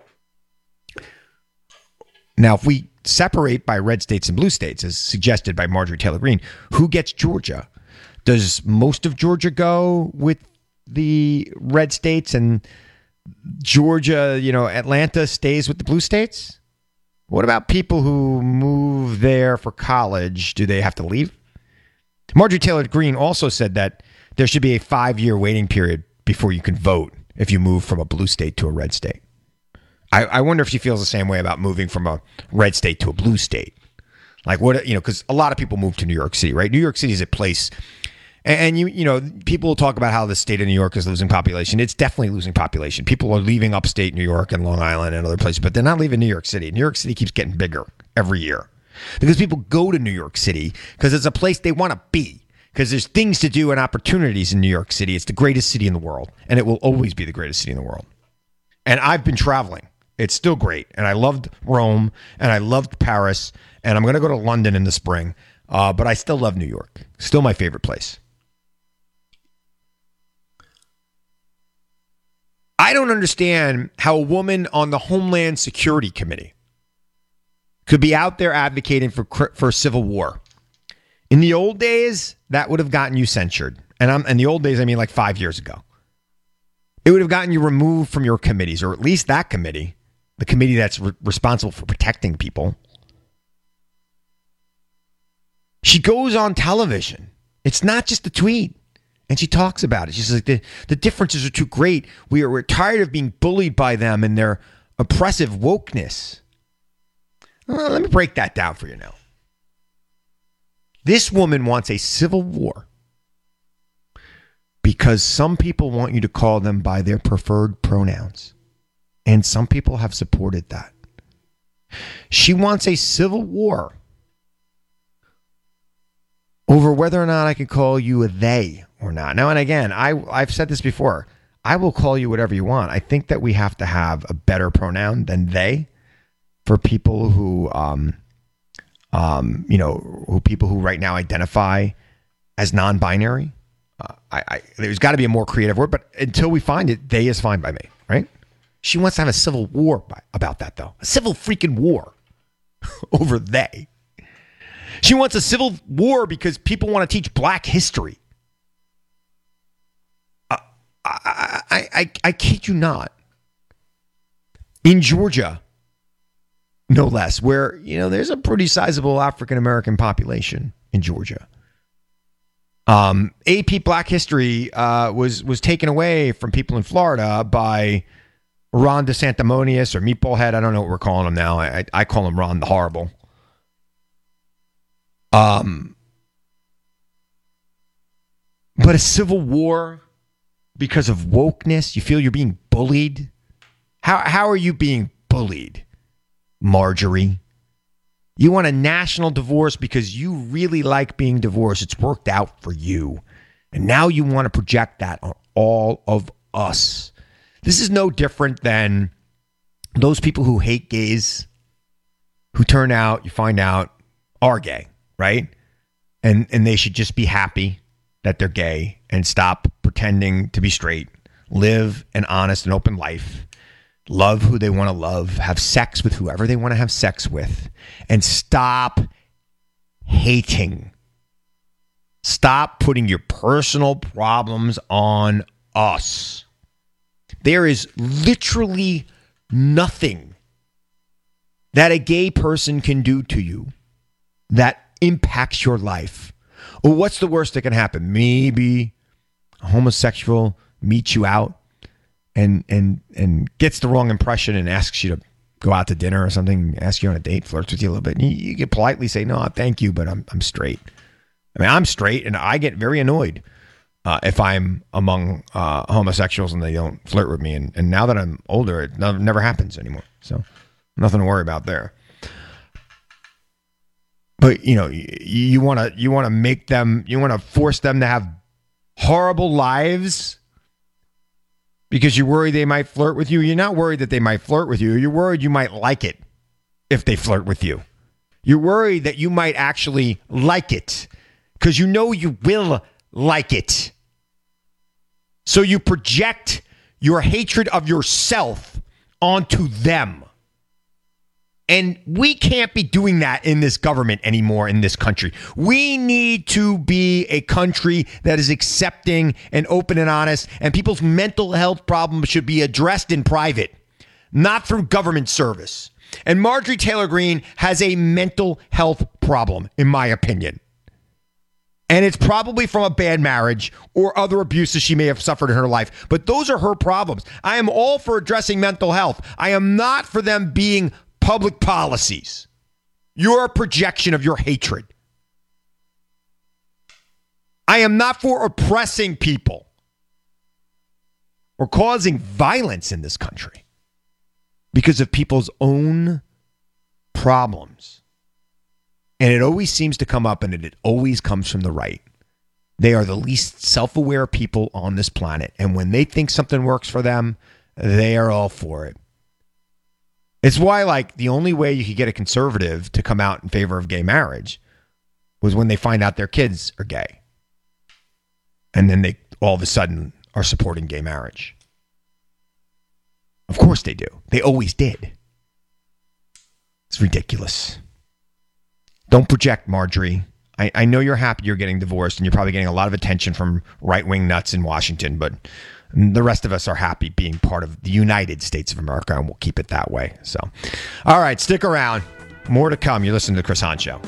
Now, if we separate by red states and blue states, as suggested by Marjorie Taylor Greene, who gets Georgia? Does most of Georgia go with the red states and Georgia, you know, Atlanta stays with the blue states? What about people who move there for college? Do they have to leave? Marjorie Taylor Greene also said that there should be a five-year waiting period before you can vote if you move from a blue state to a red state. I, I wonder if she feels the same way about moving from a red state to a blue state. Like what, you know, because a lot of people move to New York City, right? New York City is a place, and, and you, you know, people will talk about how the state of New York is losing population. It's definitely losing population. People are leaving upstate New York and Long Island and other places, but they're not leaving New York City. New York City keeps getting bigger every year because people go to New York City because it's a place they want to be, because there's things to do and opportunities in New York City. It's the greatest city in the world, and it will always be the greatest city in the world. And I've been traveling. It's still great. And I loved Rome, and I loved Paris, and I'm going to go to London in the spring. Uh, but I still love New York. Still my favorite place. I don't understand how a woman on the Homeland Security Committee could be out there advocating for for a civil war. In the old days, that would have gotten you censured. And I'm in the old days, I mean like five years ago. It would have gotten you removed from your committees, or at least that committee, the committee that's re- responsible for protecting people. She goes on television. It's not just a tweet. And she talks about it. She's like, the, the differences are too great. We are, we're tired of being bullied by them and their oppressive wokeness. Well, let me break that down for you now. This woman wants a civil war because some people want you to call them by their preferred pronouns. And some people have supported that. She wants a civil war over whether or not I can call you a they or not. Now, and again, I, I've said this before. I will call you whatever you want. I think that we have to have a better pronoun than they for people who, um, um, you know, who people who right now identify as non-binary. Uh, I, I, there's got to be a more creative word, but until we find it, they is fine by me, right? She wants to have a civil war by, about that, though. A civil freaking war over they. She wants a civil war because people want to teach black history. Uh, I, I, I, I kid you not. In Georgia, no less, where, you know, there's a pretty sizable African-American population in Georgia. Um, A P Black History uh, was was taken away from people in Florida by Ron DeSantimonious or Meatball Head. I don't know what we're calling him now. I, I call him Ron the Horrible. Um, but a civil war because of wokeness, you feel you're being bullied? How how are you being bullied, Marjorie? You want a national divorce because you really like being divorced. It's worked out for you. And now you want to project that on all of us. This is no different than those people who hate gays, who turn out, you find out, are gay. Right? And and they should just be happy that they're gay and stop pretending to be straight. Live an honest and open life. love who they want to love, have sex with whoever they want to have sex with, and stop hating. Stop putting your personal problems on us. There is literally nothing that a gay person can do to you that impacts your life. Well, what's the worst that can happen? Maybe a homosexual meets you out and and and gets the wrong impression and asks you to go out to dinner or something, asks you on a date, flirts with you a little bit. And you, you can politely say, no, thank you, but I'm I'm straight. I mean, I'm straight, and I get very annoyed uh, if I'm among uh, homosexuals and they don't flirt with me. And, and now that I'm older, it no, never happens anymore. So nothing to worry about there. But, you know, you want to you want to make them, you want to force them to have horrible lives because you're worried they might flirt with you. You're not worried that they might flirt with you. You're worried you might like it if they flirt with you. You're worried that you might actually like it because you know you will like it. So you project your hatred of yourself onto them. And we can't be doing that in this government anymore in this country. We need to be a country that is accepting and open and honest, and people's mental health problems should be addressed in private, not through government service. And Marjorie Taylor Greene has a mental health problem, in my opinion. And it's probably from a bad marriage or other abuses she may have suffered in her life. But those are her problems. I am all for addressing mental health. I am not for them being public policies. You're a projection of your hatred. I am not for oppressing people or causing violence in this country because of people's own problems. And it always seems to come up, and it, it always comes from the right. They are the least self-aware people on this planet. And when they think something works for them, they are all for it. It's why, like, the only way you could get a conservative to come out in favor of gay marriage was when they find out their kids are gay. And then they all of a sudden are supporting gay marriage. Of course they do. They always did. It's ridiculous. Don't project, Marjorie. I, I know you're happy you're getting divorced and you're probably getting a lot of attention from right-wing nuts in Washington, but the rest of us are happy being part of the United States of America, and we'll keep it that way. So, all right, stick around. More to come. You're listening to The Chris Hahn Show.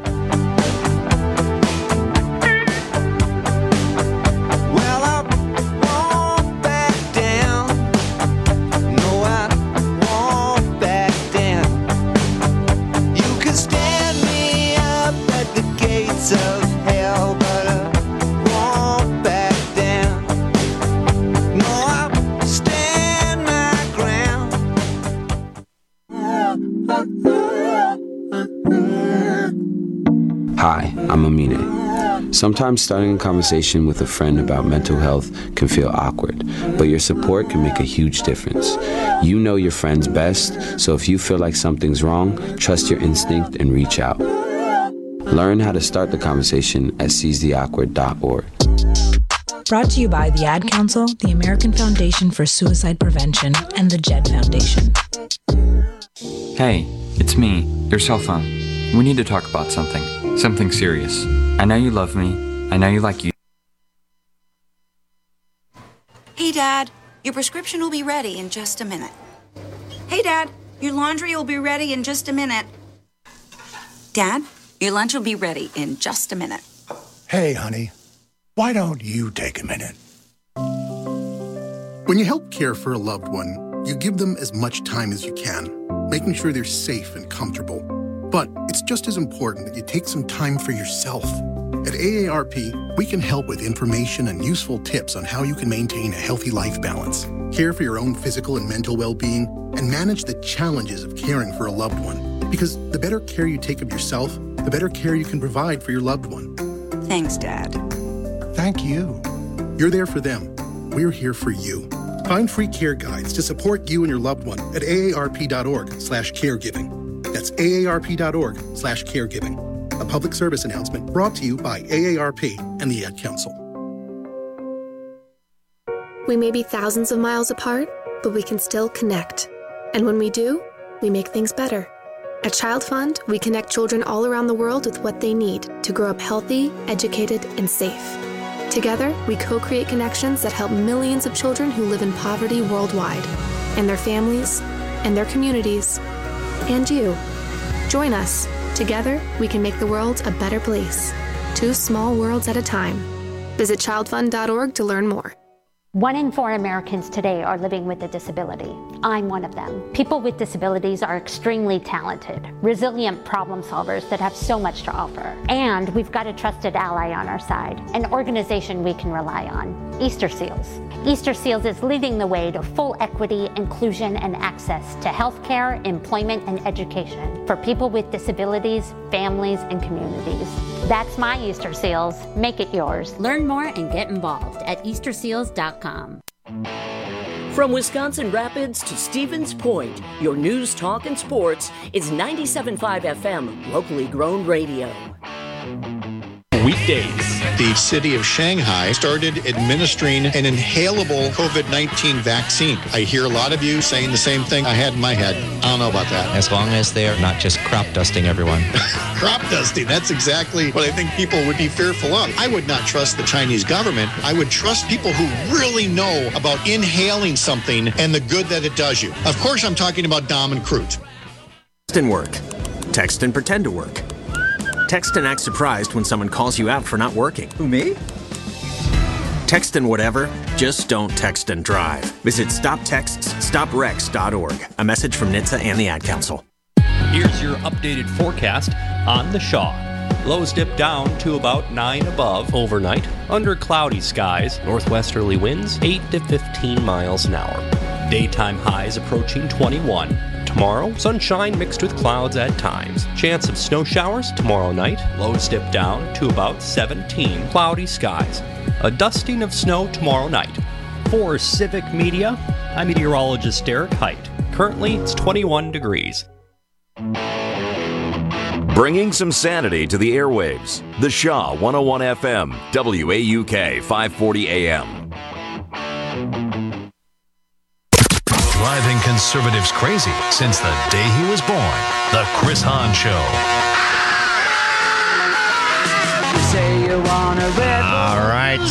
Hi, I'm Amine. Sometimes starting a conversation with a friend about mental health can feel awkward, but your support can make a huge difference. You know your friends best, so if you feel like something's wrong, trust your instinct and reach out. Learn how to start the conversation at seize the awkward dot org. Brought to you by the Ad Council, the American Foundation for Suicide Prevention, and the Jed Foundation. Hey, it's me, your cell phone. We need to talk about something. Something serious. I know you love me. I know you like you. Hey, Dad. Your prescription will be ready in just a minute. Hey, Dad. Your laundry will be ready in just a minute. Dad, your lunch will be ready in just a minute. Hey, honey. Why don't you take a minute? When you help care for a loved one, you give them as much time as you can, making sure they're safe and comfortable. But it's just as important that you take some time for yourself. At A A R P, we can help with information and useful tips on how you can maintain a healthy life balance, care for your own physical and mental well-being, and manage the challenges of caring for a loved one. Because the better care you take of yourself, the better care you can provide for your loved one. Thanks, Dad. Thank you. You're there for them. We're here for you. Find free care guides to support you and your loved one at A A R P dot org slash caregiving. That's A A R P dot org slash caregiving. A public service announcement brought to you by A A R P and the Ad Council. We may be thousands of miles apart, but we can still connect. And when we do, we make things better. At Child Fund, we connect children all around the world with what they need to grow up healthy, educated, and safe. Together, we co-create connections that help millions of children who live in poverty worldwide, and their families, and their communities, and you. Join us. Together, we can make the world a better place. Two small worlds at a time. Visit child fund dot org to learn more. One in four Americans today are living with a disability. I'm one of them. People with disabilities are extremely talented, resilient problem solvers that have so much to offer. And we've got a trusted ally on our side, an organization we can rely on, Easter Seals. Easter Seals is leading the way to full equity, inclusion, and access to healthcare, employment, and education for people with disabilities, families, and communities. That's my Easter Seals. Make it yours. Learn more and get involved at easter seals dot com. From Wisconsin Rapids to Stevens Point, your news, talk, and sports is ninety-seven point five F M, locally grown radio. Weekdays. The city of Shanghai started administering an inhalable COVID nineteen vaccine. I hear a lot of you saying the same thing I had in my head. I don't know about that. As long as they're not just crop dusting everyone. Crop dusting, that's exactly what I think people would be fearful of. I would not trust the Chinese government. I would trust people who really know about inhaling something and the good that it does you. Of course, I'm talking about Dom and Crute. Text and work. Text and pretend to work. Text and act surprised when someone calls you out for not working. Who, me? Text and whatever, just don't text and drive. Visit stop texts stop wrecks dot org. A message from N H T S A and the Ad Council. Here's your updated forecast on the Shaw. Lows dip down to about nine above overnight. Under cloudy skies, northwesterly winds eight to fifteen miles an hour. Daytime highs approaching twenty-one. Tomorrow, sunshine mixed with clouds at times. Chance of snow showers tomorrow night. Lows dip down to about seventeen. Cloudy skies. A dusting of snow tomorrow night. For Civic Media, I'm meteorologist Derek Height. Currently, it's twenty-one degrees. Bringing some sanity to the airwaves. The Shaw one oh one F M, W A U K five forty A M. Driving conservatives crazy since the day he was born. The Chris Hahn Show. All right.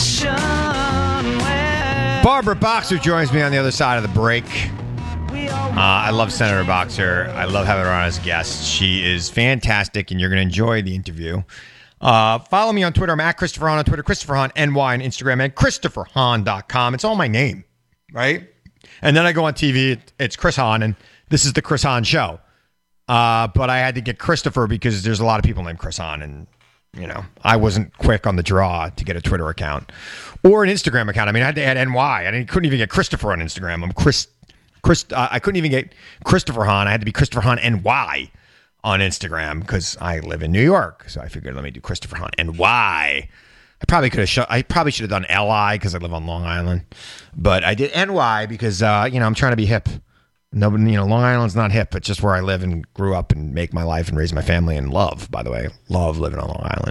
Barbara Boxer joins me on the other side of the break. Uh, I love Senator Boxer. I love having her on as a guest. She is fantastic, and you're going to enjoy the interview. Uh, follow me on Twitter. I'm at Christopher Hahn on Twitter, Christopher Hahn N Y on Instagram, and Christopher Hahn dot com. It's all my name, right? And then I go on T V. It's Chris Hahn, and this is the Chris Hahn Show. Uh, but I had to get Christopher because there's a lot of people named Chris Hahn, and you know I wasn't quick on the draw to get a Twitter account or an Instagram account. I mean, I had to add N Y. I couldn't even get Christopher on Instagram. I'm Chris. Chris. Uh, I couldn't even get Christopher Hahn. I had to be Christopher Hahn N Y on Instagram because I live in New York. So I figured let me do Christopher Hahn N Y. I probably could have. Sh- I probably should have done L I because I live on Long Island, but I did N Y because uh, you know I'm trying to be hip. No, you know Long Island's not hip. It's just where I live and grew up and make my life and raise my family and love. By the way, love living on Long Island.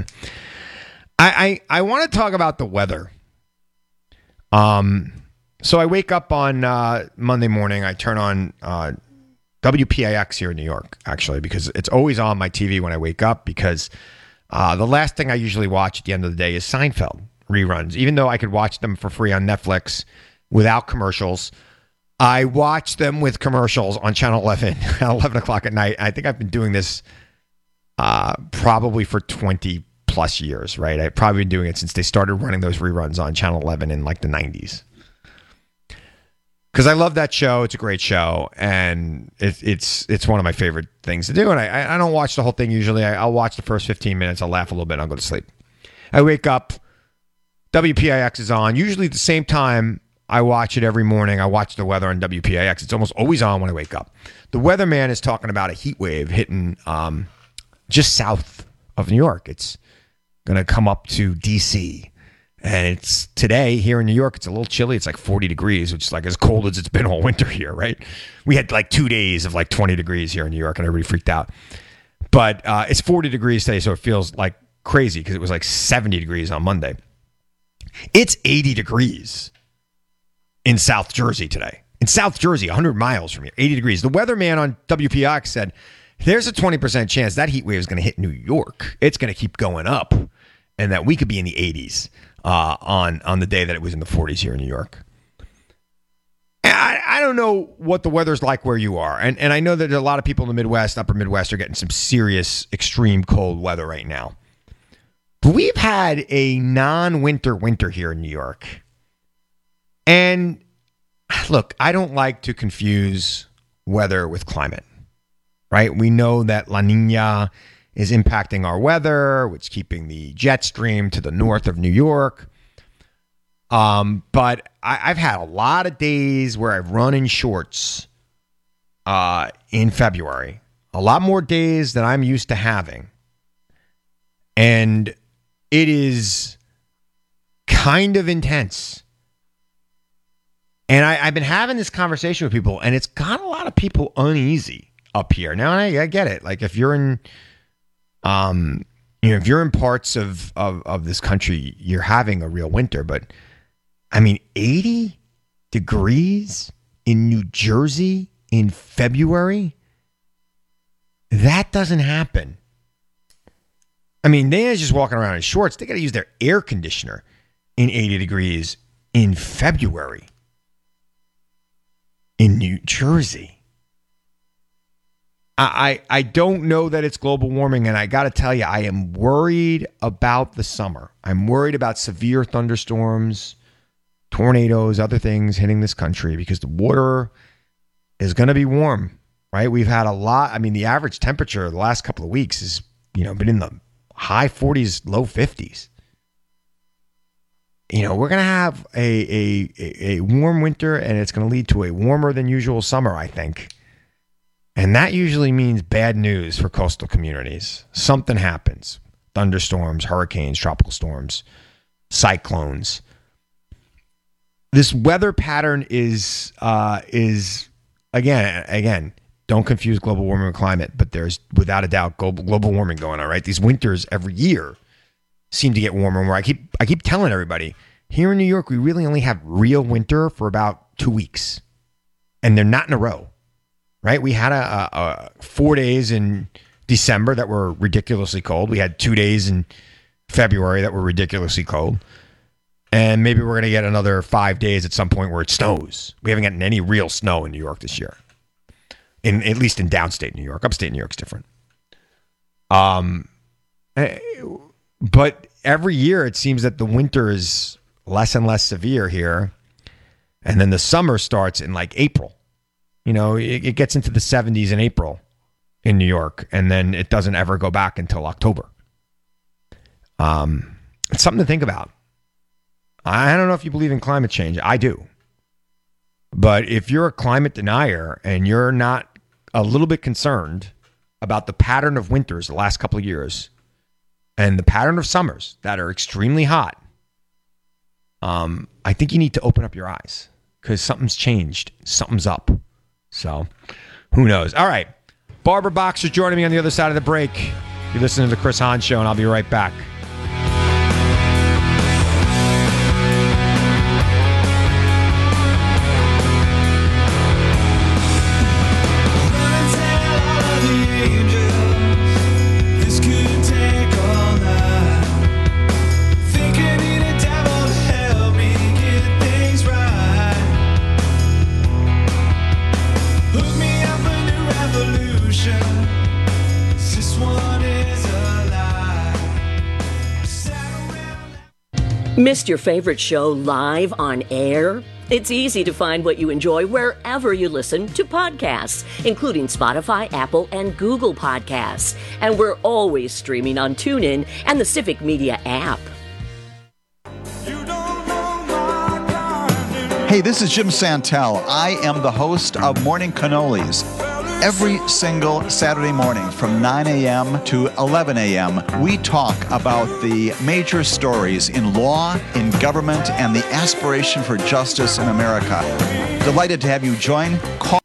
I I, I want to talk about the weather. Um, so I wake up on uh, Monday morning. I turn on uh, W P A X here in New York, actually, because it's always on my T V when I wake up because. Uh, the last thing I usually watch at the end of the day is Seinfeld reruns. Even though I could watch them for free on Netflix without commercials, I watch them with commercials on Channel eleven at eleven o'clock at night. I think I've been doing this uh, probably for twenty plus years, right? I've probably been doing it since they started running those reruns on Channel eleven in like the nineties. Because I love that show. It's a great show. And it, it's it's one of my favorite things to do. And I, I don't watch the whole thing usually. I, I'll watch the first fifteen minutes. I'll laugh a little bit. And I'll go to sleep. I wake up. W P A X is on. Usually at the same time I watch it every morning. I watch the weather on W P A X. It's almost always on when I wake up. The weatherman is talking about a heat wave hitting um, just south of New York. It's going to come up to D C And it's today here in New York, it's a little chilly. It's like forty degrees, which is like as cold as it's been all winter here, right? We had like two days of like twenty degrees here in New York and everybody freaked out. But uh, it's forty degrees today, so it feels like crazy because it was like seventy degrees on Monday. It's eighty degrees in South Jersey today. In South Jersey, one hundred miles from here, eighty degrees. The weatherman on W P X said, there's a twenty percent chance that heat wave is going to hit New York. It's going to keep going up, and that we could be in the eighties uh, on, on the day that it was in the forties here in New York. I, I don't know what the weather's like where you are. And, and I know that a lot of people in the Midwest, upper Midwest, are getting some serious, extreme cold weather right now. But we've had a non-winter winter here in New York. And look, I don't like to confuse weather with climate. Right? We know that La Nina is impacting our weather, which is keeping the jet stream to the north of New York. Um, but I, I've had a lot of days where I've run in shorts uh, in February. A lot more days than I'm used to having. And it is kind of intense. And I, I've been having this conversation with people, and it's got a lot of people uneasy up here. Now, I, I get it. Like if you're in, um, you know, if you're in parts of, of, of this country, you're having a real winter. But I mean, eighty degrees in New Jersey in February, that doesn't happen. I mean, they're just walking around in shorts. They got to use their air conditioner in eighty degrees in February in New Jersey. I, I don't know that it's global warming, and I got to tell you, I am worried about the summer. I'm worried about severe thunderstorms, tornadoes, other things hitting this country because the water is going to be warm, right? We've had a lot. I mean, the average temperature the last couple of weeks has, you know, been in the high forties, low fifties. You know, we're going to have a, a, a warm winter, and it's going to lead to a warmer than usual summer, I think. And that usually means bad news for coastal communities. Something happens. Thunderstorms, hurricanes, tropical storms, cyclones. This weather pattern is, uh, is again, again, don't confuse global warming with climate, but there's without a doubt global, global warming going on, right? These winters every year seem to get warmer and more. I keep, I keep telling everybody, here in New York, we really only have real winter for about two weeks. And they're not in a row. Right? We had a, a, a four days in December that were ridiculously cold. We had two days in February that were ridiculously cold. And maybe we're going to get another five days at some point where it snows. We haven't gotten any real snow in New York this year. In at least in downstate New York. Upstate New York's different. Um, but every year it seems that the winter is less and less severe here. And then the summer starts in like April. You know, it, it gets into the seventies in April in New York, and then it doesn't ever go back until October. Um, it's something to think about. I don't know if you believe in climate change. I do. But if you're a climate denier and you're not a little bit concerned about the pattern of winters the last couple of years and the pattern of summers that are extremely hot, um, I think you need to open up your eyes because something's changed. Something's up. So, who knows? All right. Barbara Boxer joining me on the other side of the break. You're listening to The Chris Hahn Show, and I'll be right back. Missed your favorite show live on air? It's easy to find what you enjoy wherever you listen to podcasts, including Spotify, Apple, and Google Podcasts. And we're always streaming on TuneIn and the Civic Media app. Hey, this is Jim Santel. I am the host of Morning Cannolis. Every single Saturday morning from nine a.m. to eleven a.m., we talk about the major stories in law, in government, and the aspiration for justice in America. Delighted to have you join. Call-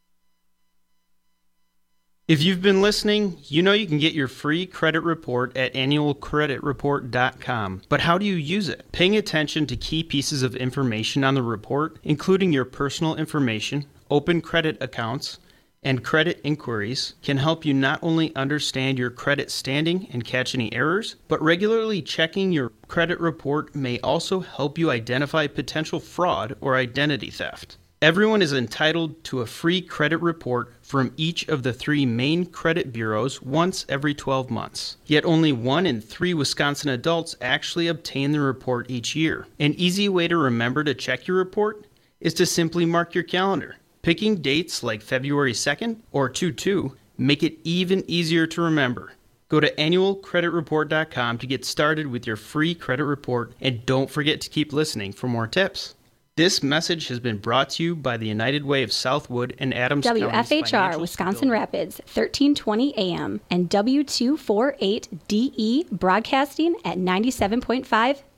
If you've been listening, you know you can get your free credit report at annual credit report dot com. But how do you use it? Paying attention to key pieces of information on the report, including your personal information, open credit accounts, and credit inquiries can help you not only understand your credit standing and catch any errors, but regularly checking your credit report may also help you identify potential fraud or identity theft. Everyone is entitled to a free credit report from each of the three main credit bureaus once every twelve months. Yet only one in three Wisconsin adults actually obtain the report each year. An easy way to remember to check your report is to simply mark your calendar. Picking dates like February second or two two make it even easier to remember. Go to annual credit report dot com to get started with your free credit report, and don't forget to keep listening for more tips. This message has been brought to you by the United Way of Southwood and Adams W F H R Wisconsin Rapids, thirteen twenty A M, and W two forty-eight D E Broadcasting at ninety-seven point five